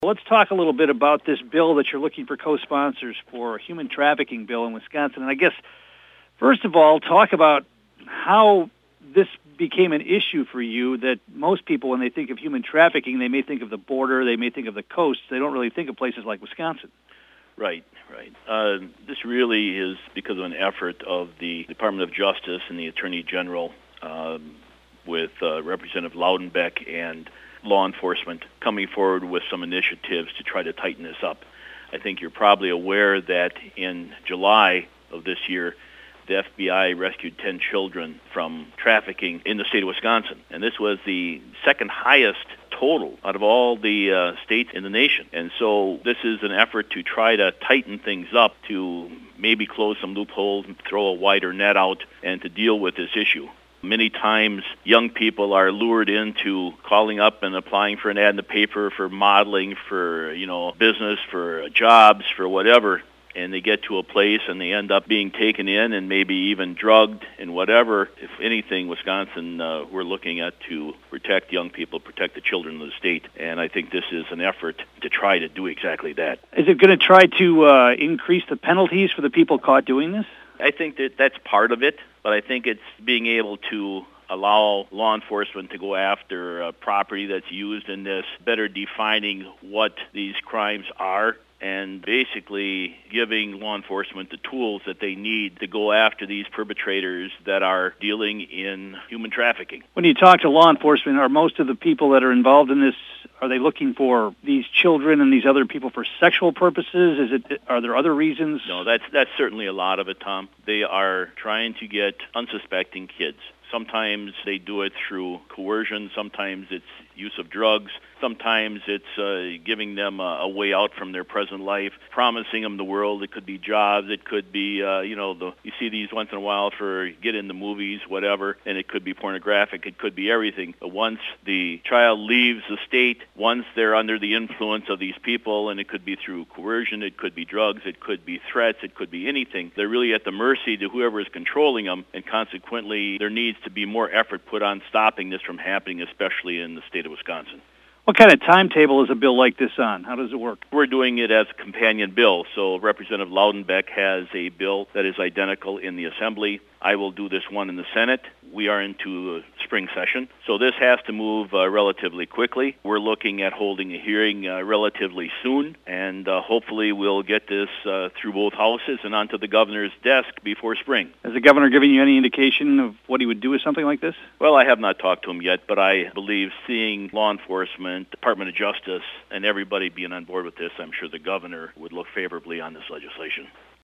Let's talk a little bit about this bill that you're looking for co-sponsors for, a human trafficking bill in Wisconsin. And I guess, first of all, talk about how this became an issue for you, that most people, when they think of human trafficking, they may think of the border, they may think of the coast. They don't really think of places like Wisconsin. Right. This really is because of an effort of the Department of Justice and the Attorney General with Representative Loudenbeck and law enforcement coming forward with some initiatives to try to tighten this up. I think you're probably aware that in July of this year, the FBI rescued 10 children from trafficking in the state of Wisconsin. And this was the second highest total out of all the states in the nation. And so this is an effort to try to tighten things up, to maybe close some loopholes, throw a wider net out, and to deal with this issue. Many times, young people are lured into calling up and applying for an ad in the paper for modeling, for business, for jobs, for whatever. And they get to a place and they end up being taken in and maybe even drugged and whatever. If anything, Wisconsin, we're looking at to protect young people, protect the children of the state. And I think this is an effort to try to do exactly that. Is it going to try to increase the penalties for the people caught doing this? I think that's part of it, but I think it's being able to allow law enforcement to go after property that's used in this, better defining what these crimes are, and basically giving law enforcement the tools that they need to go after these perpetrators that are dealing in human trafficking. When you talk to law enforcement, are most of the people that are involved in this, are they looking for these children and these other people for sexual purposes? Are there other reasons? No, that's certainly a lot of it, Tom. They are trying to get unsuspecting kids. Sometimes they do it through coercion. Sometimes it's use of drugs. Sometimes it's giving them a way out from their present life, promising them the world. It could be jobs. It could be, you see these once in a while for get in the movies, whatever, and it could be pornographic. It could be everything. But once the child leaves the state, once they're under the influence of these people, and it could be through coercion, it could be drugs, it could be threats, it could be anything, they're really at the mercy to whoever is controlling them, and consequently there needs to be more effort put on stopping this from happening, especially in the state of Wisconsin. What kind of timetable is a bill like this on? How does it work? We're doing it as a companion bill. So Representative Loudenbeck has a bill that is identical in the Assembly. I will do this one in the Senate. We are into a spring session, so this has to move relatively quickly. We're looking at holding a hearing relatively soon, and hopefully we'll get this through both houses and onto the governor's desk before spring. Has the governor given you any indication of what he would do with something like this? Well, I have not talked to him yet, but I believe seeing law enforcement, Department of Justice, and everybody being on board with this, I'm sure the governor would look favorably on this legislation.